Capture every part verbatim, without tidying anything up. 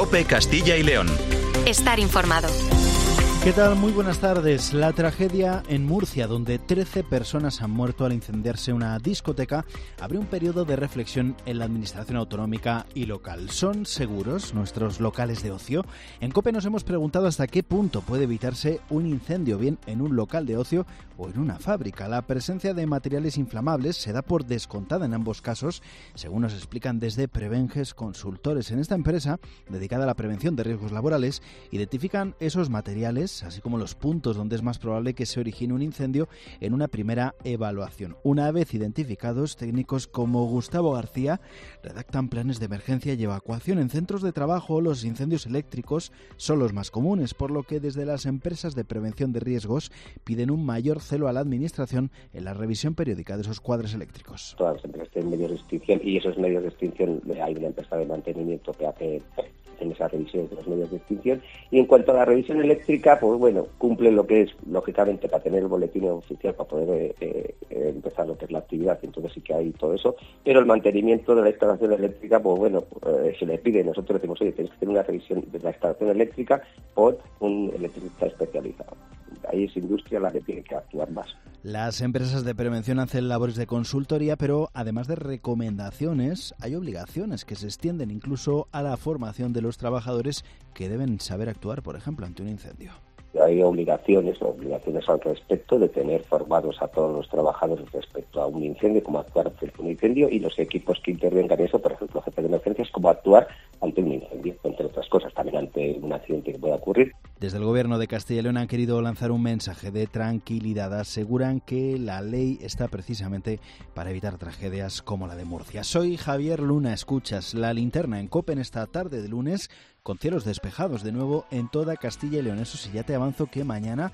COPE Castilla y León. Estar informado. ¿Qué tal? Muy buenas tardes. La tragedia en Murcia, donde trece personas han muerto al incendiarse una discoteca, abre un periodo de reflexión en la administración autonómica y local. ¿Son seguros nuestros locales de ocio? En COPE nos hemos preguntado hasta qué punto puede evitarse un incendio, bien en un local de ocio o en una fábrica. La presencia de materiales inflamables se da por descontada en ambos casos, según nos explican desde Prevenges Consultores. En esta empresa, dedicada a la prevención de riesgos laborales, identifican esos materiales, así como los puntos donde es más probable que se origine un incendio en una primera evaluación. Una vez identificados, técnicos como Gustavo García redactan planes de emergencia y evacuación. En centros de trabajo, los incendios eléctricos son los más comunes, por lo que desde las empresas de prevención de riesgos piden un mayor celo a la administración en la revisión periódica de esos cuadros eléctricos. Todas las empresas tienen medios de extinción y esos medios de extinción hay una empresa de mantenimiento que hace en esas revisiones de los medios de extinción. Y en cuanto a la revisión eléctrica, pues bueno, cumple lo que es, lógicamente, para tener el boletín oficial, para poder eh, eh, empezar lo que es la actividad, entonces sí que hay todo eso, pero el mantenimiento de la instalación eléctrica, pues bueno, eh, se le pide, nosotros decimos, oye, tenéis que tener una revisión de la instalación eléctrica por un electricista especializado. Ahí es industria la que tiene que actuar más. Las empresas de prevención hacen labores de consultoría, pero además de recomendaciones, hay obligaciones que se extienden incluso a la formación de los trabajadores que deben saber actuar, por ejemplo, ante un incendio. Hay obligaciones, obligaciones al respecto de tener formados a todos los trabajadores respecto a un incendio, cómo actuar frente a un incendio, y los equipos que intervengan en eso, por ejemplo, jefe de emergencias, cómo actuar ante un incendio, entre otras cosas, también ante un accidente que pueda ocurrir. Desde el Gobierno de Castilla y León han querido lanzar un mensaje de tranquilidad. Aseguran que la ley está precisamente para evitar tragedias como la de Murcia. Soy Javier Luna, escuchas La Linterna en COPE en esta tarde de lunes, con cielos despejados de nuevo en toda Castilla y León. Eso sí, ya te avanzo que mañana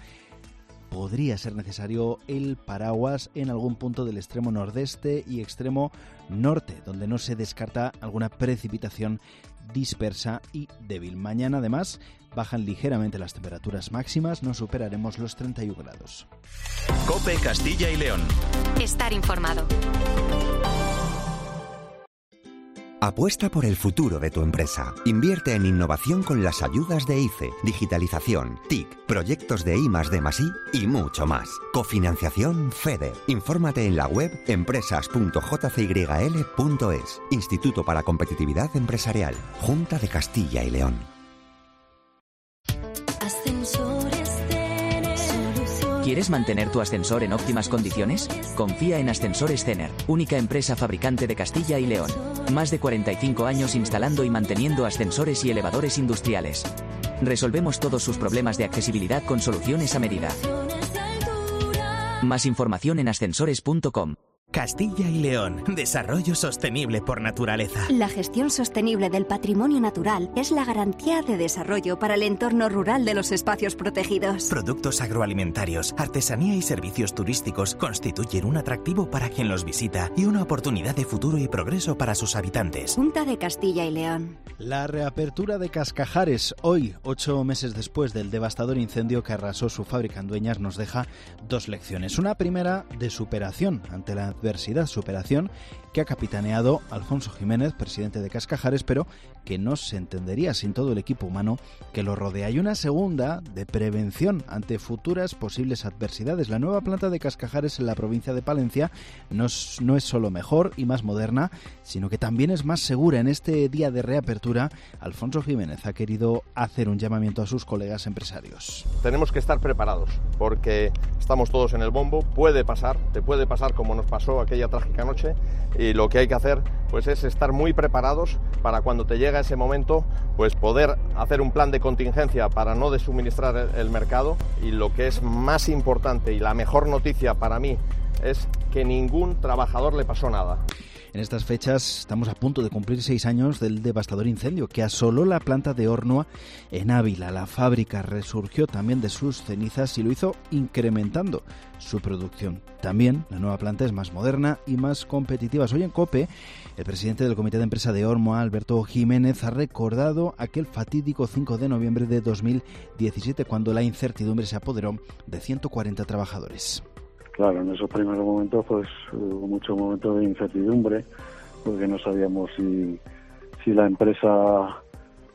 podría ser necesario el paraguas en algún punto del extremo nordeste y extremo norte, donde no se descarta alguna precipitación dispersa y débil. Mañana, además, bajan ligeramente las temperaturas máximas, no superaremos los treinta y uno grados. COPE Castilla y León. Estar informado. Apuesta por el futuro de tu empresa. Invierte en innovación con las ayudas de I C E, digitalización, T I C, proyectos de I más D más I y mucho más. Cofinanciación FEDER. Infórmate en la web empresas punto j c y l punto es. Instituto para Competitividad Empresarial. Junta de Castilla y León. ¿Quieres mantener tu ascensor en óptimas condiciones? Confía en Ascensores Cener, única empresa fabricante de Castilla y León. Más de cuarenta y cinco años instalando y manteniendo ascensores y elevadores industriales. Resolvemos todos sus problemas de accesibilidad con soluciones a medida. Más información en ascensores punto com. Castilla y León, desarrollo sostenible por naturaleza. La gestión sostenible del patrimonio natural es la garantía de desarrollo para el entorno rural de los espacios protegidos. Productos agroalimentarios, artesanía y servicios turísticos constituyen un atractivo para quien los visita y una oportunidad de futuro y progreso para sus habitantes. Junta de Castilla y León. La reapertura de Cascajares, hoy, ocho meses después del devastador incendio que arrasó su fábrica en Dueñas, nos deja dos lecciones. Una primera de superación ante la adversidad, superación que ha capitaneado Alfonso Jiménez, presidente de Cascajares, pero que no se entendería sin todo el equipo humano que lo rodea. Y una segunda de prevención ante futuras posibles adversidades. La nueva planta de Cascajares en la provincia de Palencia no es, no es solo mejor y más moderna, sino que también es más segura. En este día de reapertura, Alfonso Jiménez ha querido hacer un llamamiento a sus colegas empresarios. Tenemos que estar preparados porque estamos todos en el bombo, puede pasar, te puede pasar como nos pasó aquella trágica noche, y lo que hay que hacer pues es estar muy preparados para cuando te llega ese momento pues poder hacer un plan de contingencia para no desuministrar el, el mercado. Y lo que es más importante y la mejor noticia para mí es que ningún trabajador le pasó nada. En estas fechas estamos a punto de cumplir seis años del devastador incendio que asoló la planta de Ornua en Ávila. La fábrica resurgió también de sus cenizas y lo hizo incrementando su producción. También la nueva planta es más moderna y más competitiva. Hoy en COPE, el presidente del Comité de Empresa de Ornua, Alberto Jiménez, ha recordado aquel fatídico cinco de noviembre de dos mil diecisiete, cuando la incertidumbre se apoderó de ciento cuarenta trabajadores. Claro, en esos primeros momentos pues hubo muchos momentos de incertidumbre porque no sabíamos si, si la empresa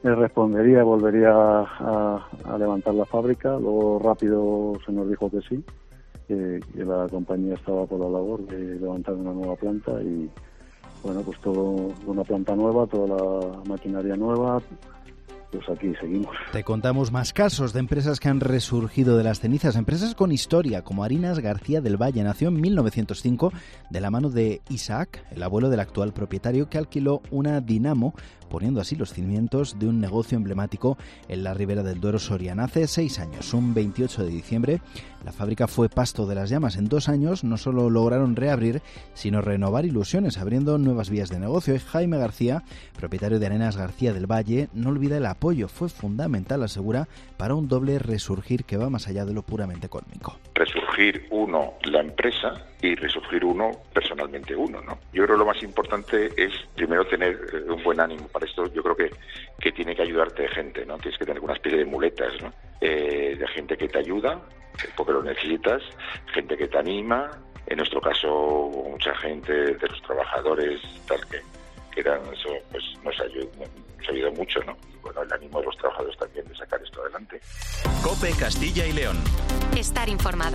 él respondería, volvería a, a levantar la fábrica. Luego rápido se nos dijo que sí, que, que la compañía estaba por la labor de levantar una nueva planta y bueno, pues todo, una planta nueva, toda la maquinaria nueva. Pues aquí seguimos. Te contamos más casos de empresas que han resurgido de las cenizas, empresas con historia, como Harinas García del Valle. Nació en mil novecientos cinco de la mano de Isaac, el abuelo del actual propietario, que alquiló una dinamo, poniendo así los cimientos de un negocio emblemático en la Ribera del Duero soriana. Hace seis años, un veintiocho de diciembre, la fábrica fue pasto de las llamas. En dos años no solo lograron reabrir, sino renovar ilusiones, abriendo nuevas vías de negocio. Y Jaime García, propietario de Harinas García del Valle, no olvida el apoyo. Fue fundamental, asegura, para un doble resurgir que va más allá de lo puramente económico. Resurgir uno, la empresa, y resurgir uno, personalmente uno, ¿no? Yo creo que lo más importante es, primero, tener un buen ánimo. Para esto yo creo que, que tiene que ayudarte gente, ¿no? Tienes que tener una especie de muletas, ¿no? Eh, de gente que te ayuda, porque lo necesitas, gente que te anima. En nuestro caso, mucha gente de los trabajadores, tal que, que eran eso, pues nos ayudó, nos ayudó mucho, ¿no? Y bueno, el ánimo de los trabajadores también de sacar esto adelante. COPE Castilla y León. Estar informado.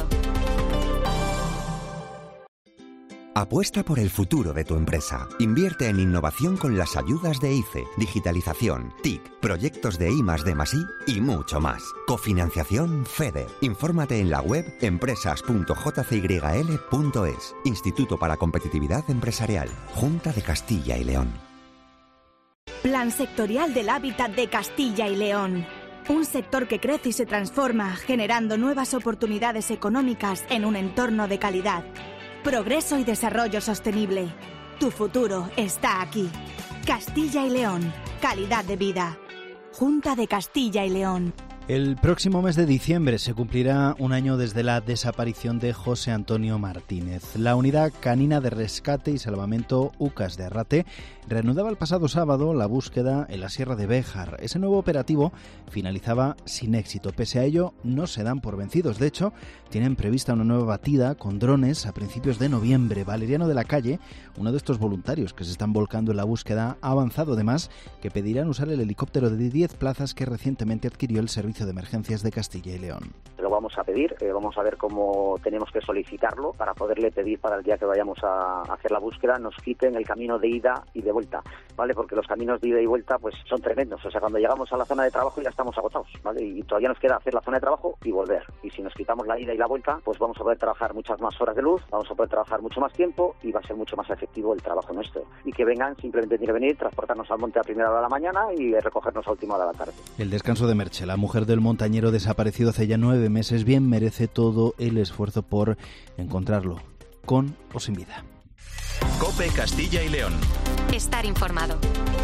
Apuesta por el futuro de tu empresa. Invierte en innovación con las ayudas de I C E, digitalización, T I C, proyectos de I más D más I y mucho más. Cofinanciación FEDER. Infórmate en la web empresas punto j c y l punto es. Instituto para Competitividad Empresarial. Junta de Castilla y León. Plan sectorial del hábitat de Castilla y León. Un sector que crece y se transforma, generando nuevas oportunidades económicas en un entorno de calidad. Progreso y desarrollo sostenible. Tu futuro está aquí. Castilla y León. Calidad de vida. Junta de Castilla y León. El próximo mes de diciembre se cumplirá un año desde la desaparición de José Antonio Martínez. La Unidad Canina de Rescate y Salvamento UCAS de Arrate reanudaba el pasado sábado la búsqueda en la Sierra de Béjar. Ese nuevo operativo finalizaba sin éxito. Pese a ello, no se dan por vencidos. De hecho, tienen prevista una nueva batida con drones a principios de noviembre. Valeriano de la Calle, uno de estos voluntarios que se están volcando en la búsqueda, ha avanzado además que pedirán usar el helicóptero de diez plazas que recientemente adquirió el Servicio de Emergencias de Castilla y León. Lo vamos a pedir, eh, vamos a ver cómo tenemos que solicitarlo para poderle pedir para el día que vayamos a hacer la búsqueda nos quiten el camino de ida y de vuelta, ¿vale? Porque los caminos de ida y vuelta pues son tremendos, o sea, cuando llegamos a la zona de trabajo ya estamos agotados, ¿vale? Y todavía nos queda hacer la zona de trabajo y volver. Y si nos quitamos la ida y la vuelta, pues vamos a poder trabajar muchas más horas de luz, vamos a poder trabajar mucho más tiempo y va a ser mucho más efectivo el trabajo nuestro. Y que vengan, simplemente tienen que venir, transportarnos al monte a primera hora de la mañana y recogernos a última hora de la tarde. El descanso de Merche, la mujer del montañero desaparecido hace ya nueve meses, bien merece todo el esfuerzo por encontrarlo, con o sin vida. COPE Castilla y León. Estar informado.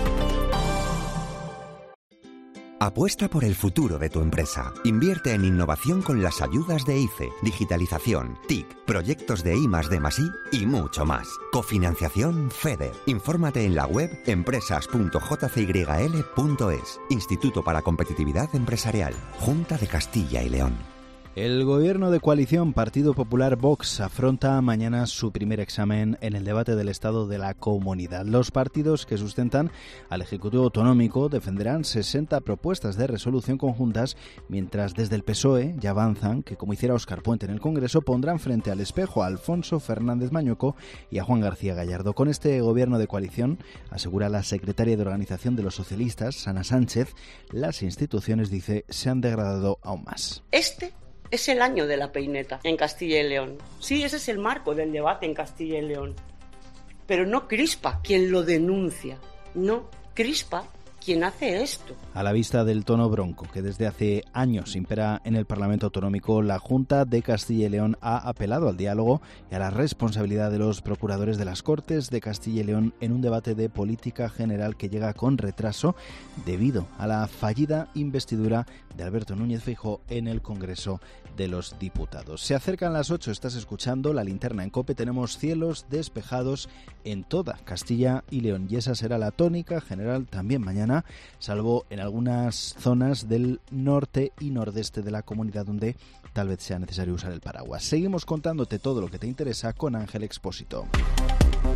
Apuesta por el futuro de tu empresa. Invierte en innovación con las ayudas de I C E, digitalización, T I C, proyectos de I más D más I y mucho más. Cofinanciación FEDER. Infórmate en la web empresas punto j c y l punto es. Instituto para Competitividad Empresarial. Junta de Castilla y León. El gobierno de coalición Partido Popular Vox afronta mañana su primer examen en el debate del Estado de la Comunidad. Los partidos que sustentan al Ejecutivo Autonómico defenderán sesenta propuestas de resolución conjuntas, mientras desde el P S O E ya avanzan que, como hiciera Óscar Puente en el Congreso, pondrán frente al espejo a Alfonso Fernández Mañueco y a Juan García Gallardo. Con este gobierno de coalición, asegura la secretaria de Organización de los Socialistas, Ana Sánchez, las instituciones, dice, se han degradado aún más. Este es el año de la peineta en Castilla y León. Sí, ese es el marco del debate en Castilla y León. Pero no crispa quien lo denuncia, no crispa quien hace esto. A la vista del tono bronco que desde hace años impera en el Parlamento Autonómico, la Junta de Castilla y León ha apelado al diálogo y a la responsabilidad de los procuradores de las Cortes de Castilla y León en un debate de política general que llega con retraso debido a la fallida investidura de Alberto Núñez Feijóo en el Congreso de los Diputados. Se acercan las ocho, estás escuchando La Linterna en COPE. Tenemos cielos despejados en toda Castilla y León y esa será la tónica general también mañana, salvo en algunas zonas del norte y nordeste de la comunidad donde tal vez sea necesario usar el paraguas. Seguimos contándote todo lo que te interesa con Ángel Expósito.